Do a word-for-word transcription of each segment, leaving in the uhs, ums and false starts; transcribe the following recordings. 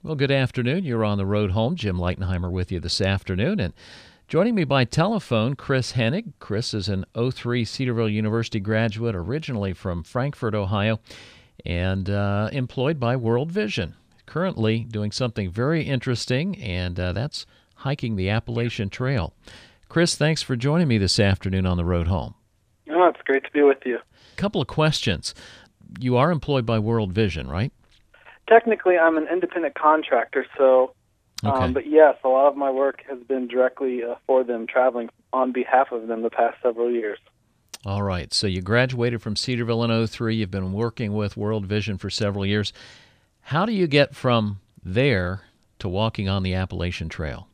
Well, good afternoon. You're on the road home. Jim Leitenheimer with you this afternoon. And joining me by telephone, Chris Hennig. Chris is an oh three Cedarville University graduate, originally from Frankfort, Ohio, and uh, employed by World Vision. Currently doing something very interesting, and uh, that's hiking the Appalachian Trail. Chris, thanks for joining me this afternoon on the road home. Oh, it's great to be with you. A couple of questions. You are employed by World Vision, right? Technically, I'm an independent contractor, so, um, Okay. but yes, a lot of my work has been directly uh, for them, traveling on behalf of them the past several years. All right. So you graduated from Cedarville in oh three. You've been working with World Vision for several years. How do you get from there to walking on the Appalachian Trail?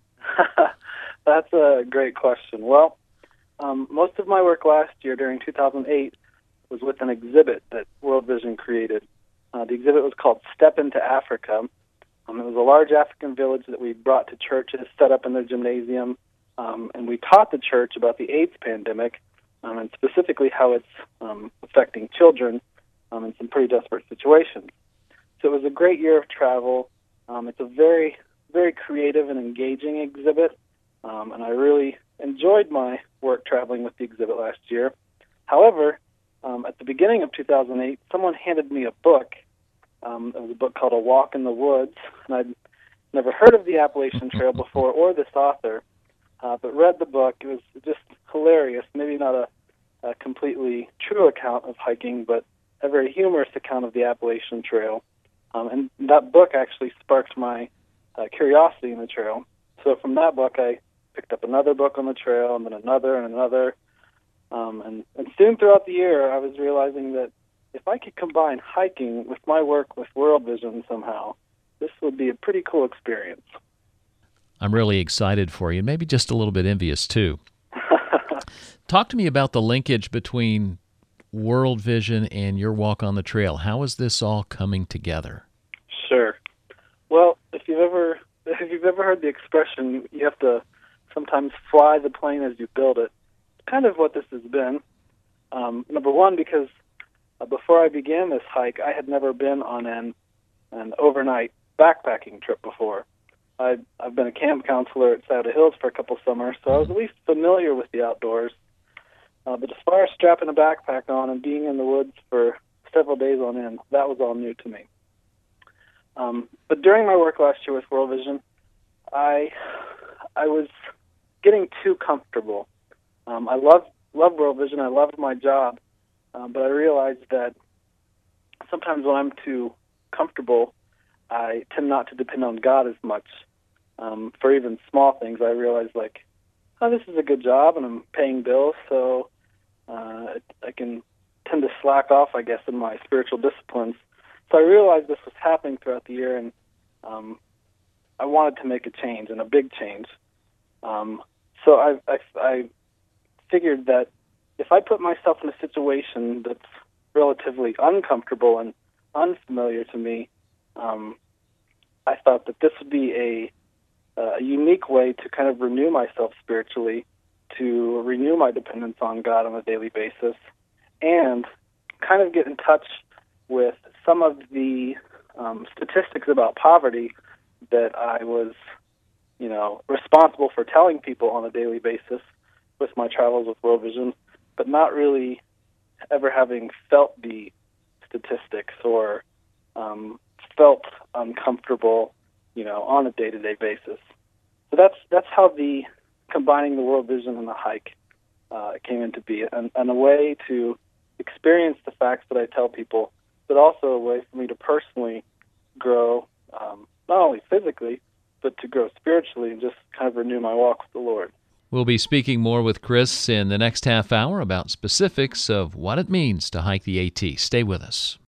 That's a great question. Well, um, most of my work last year during two thousand eight was with an exhibit that World Vision created. Uh, the exhibit was called Step into Africa. Um, it was a large African village that we brought to churches, set up in their gymnasium, um, and we taught the church about the AIDS pandemic, um, and specifically how it's um, affecting children um, in some pretty desperate situations. So it was a great year of travel. Um, it's a very, very creative and engaging exhibit, um, and I really enjoyed my work traveling with the exhibit last year. However, Um, at the beginning of two thousand eight, someone handed me a book. Um, it was a book called A Walk in the Woods, and I'd never heard of the Appalachian Trail before or this author, uh, but read the book. It was just hilarious, maybe not a, a completely true account of hiking, but a very humorous account of the Appalachian Trail. Um, and that book actually sparked my uh, curiosity in the trail. So from that book, I picked up another book on the trail, and then another and another. Um, and, and soon throughout the year, I was realizing that if I could combine hiking with my work with World Vision somehow, this would be a pretty cool experience. I'm really excited for you, maybe just a little bit envious too. Talk to me about the linkage between World Vision and your walk on the trail. How is this all coming together? Sure. Well, if you've ever if you've ever heard the expression, you have to sometimes fly the plane as you build it, kind of what this has been. Um, number one, because uh, before I began this hike, I had never been on an an overnight backpacking trip before. I'd, I've been a camp counselor at Saddle Hills for a couple summers, so I was at least familiar with the outdoors. Uh, but as far as strapping a backpack on and being in the woods for several days on end, that was all new to me. Um, but during my work last year with World Vision, I I was getting too comfortable. Um, I love love World Vision. I loved my job, um, but I realized that sometimes when I'm too comfortable, I tend not to depend on God as much. Um, for even small things, I realized like, oh, this is a good job, and I'm paying bills, so uh, I can tend to slack off, I guess, in my spiritual disciplines. So I realized this was happening throughout the year, and um, I wanted to make a change, and a big change. Um, so I, I, I figured that if I put myself in a situation that's relatively uncomfortable and unfamiliar to me, um, I thought that this would be a, a unique way to kind of renew myself spiritually, to renew my dependence on God on a daily basis, and kind of get in touch with some of the um, statistics about poverty that I was, you know, responsible for telling people on a daily basis with my travels with World Vision, but not really ever having felt the statistics or um, felt uncomfortable, you know, on a day-to-day basis. So that's that's how the combining the World Vision and the hike uh, came into be, and, and a way to experience the facts that I tell people, but also a way for me to personally grow, um, not only physically, but to grow spiritually and just kind of renew my walk with the Lord. We'll be speaking more with Chris in the next half hour about specifics of what it means to hike the AT. Stay with us.